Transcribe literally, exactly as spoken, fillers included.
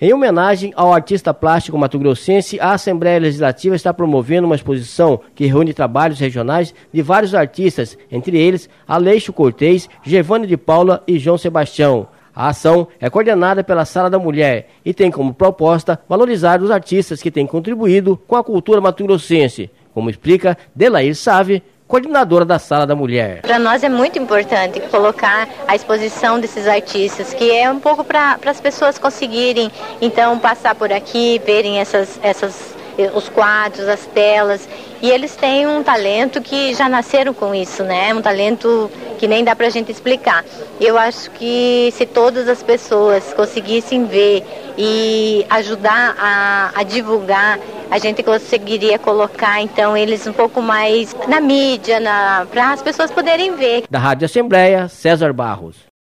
Em homenagem ao artista plástico mato-grossense, a Assembleia Legislativa está promovendo uma exposição que reúne trabalhos regionais de vários artistas, entre eles Aleixo Cortez, Gervânia de Paula e João Sebastião. A ação é coordenada pela Sala da Mulher e tem como proposta valorizar os artistas que têm contribuído com a cultura mato-grossense, como explica Delair Save, coordenadora da Sala da Mulher. Para nós é muito importante colocar a exposição desses artistas, que é um pouco para as pessoas conseguirem, então, passar por aqui, verem essas, essas, os quadros, as telas, e eles têm um talento que já nasceram com isso, né? Um talento que nem dá para a gente explicar. Eu acho que se todas as pessoas conseguissem ver e ajudar a, a divulgar, a gente conseguiria colocar, então, eles um pouco mais na mídia, na, para as pessoas poderem ver. Da Rádio Assembleia, César Barros.